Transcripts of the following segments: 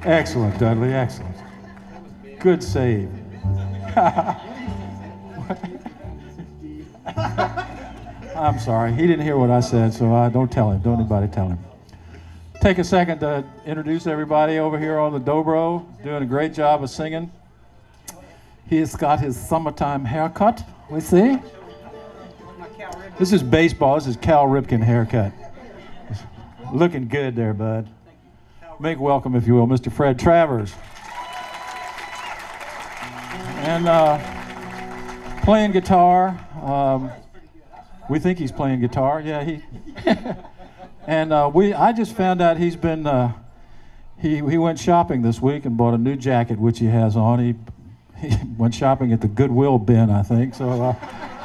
Excellent, Dudley, excellent. Good save. I'm sorry, he didn't hear what I said, so don't tell him. Don't anybody tell him. Take a second to introduce everybody over here on the dobro, doing a great job of singing. He's got his summertime haircut, we see. This is baseball. This is Cal Ripken haircut. Looking good there, bud. Make welcome, if you will, Mr. Fred Travers. And playing guitar. We think he's playing guitar. Yeah, he. And I just found out he's been. He went shopping this week and bought a new jacket, which he has on. He went shopping at the Goodwill bin, I think. So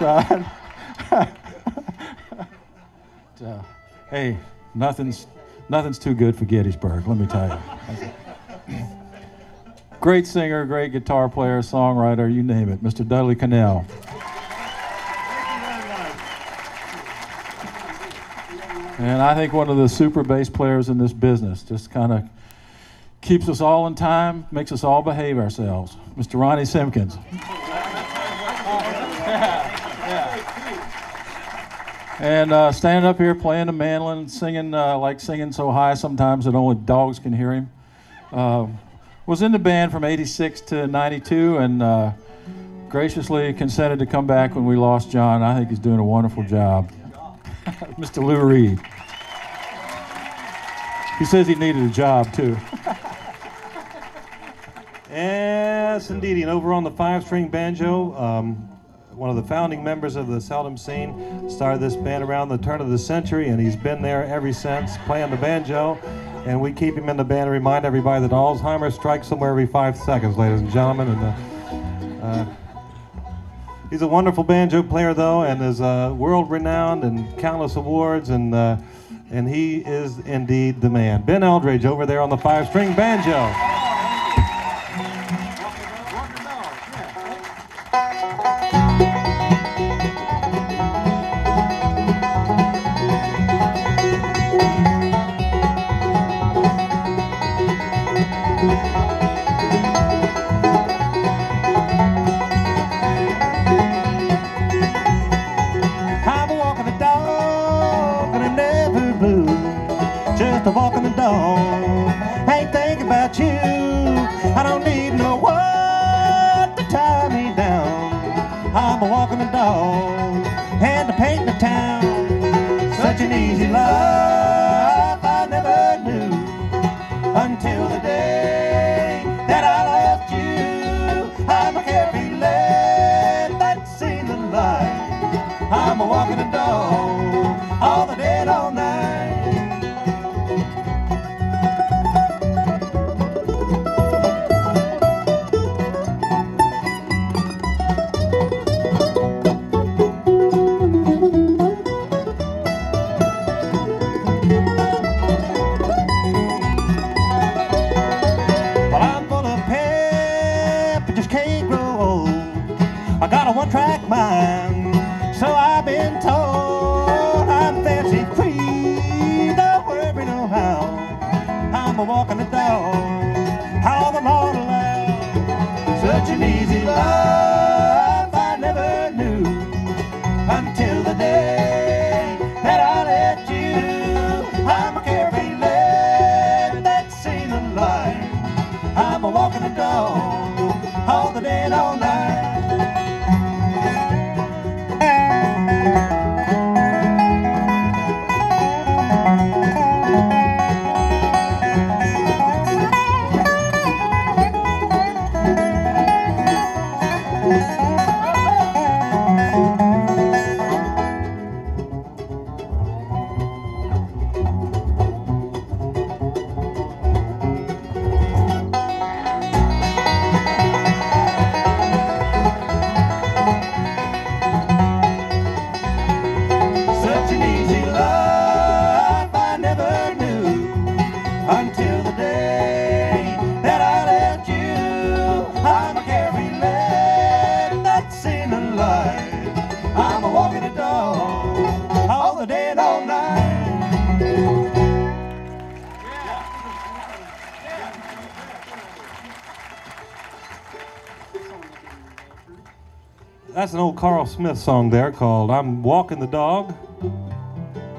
hey, nothing's too good for Gettysburg, let me tell you. Great singer, great guitar player, songwriter, you name it, Mr. Dudley Connell. And I think one of the super bass players in this business, just kind of keeps us all in time, makes us all behave ourselves. Mr. Ronnie Simpkins. And standing up here playing the mandolin, singing singing so high sometimes that only dogs can hear him. Was in the band from 86 to 92 and graciously consented to come back when we lost John. I think he's doing a wonderful job. Mr. Lou Reed. He says he needed a job too. Yes, indeed. And over on the five-string banjo, one of the founding members of the Seldom Scene, started this band around the turn of the century, and he's been there ever since, playing the banjo. And we keep him in the band to remind everybody that Alzheimer's strikes somewhere every 5 seconds, ladies and gentlemen. And he's a wonderful banjo player, though, and is world-renowned and countless awards, and he is indeed the man. Ben Eldridge over there on the five-string banjo. Walking the dog, ain't thinking about you. I don't need no one to tie me down. I'm a walking the dog and a painting the town. Such an easy life I never knew until the day that I left you. I'm a carefree lad that's seen the light. I'm a walking the dog all the day and all night. One-track mind, so I've been told. I'm fancy free, don't worry no how. I'm a walking the dog, all the morning loud. Such an easy life I never knew until the day that I left you. I'm a carefree lad that's seen the light. I'm a walking the dog all the day and all night. That's an old Carl Smith song there called I'm Walking the Dog.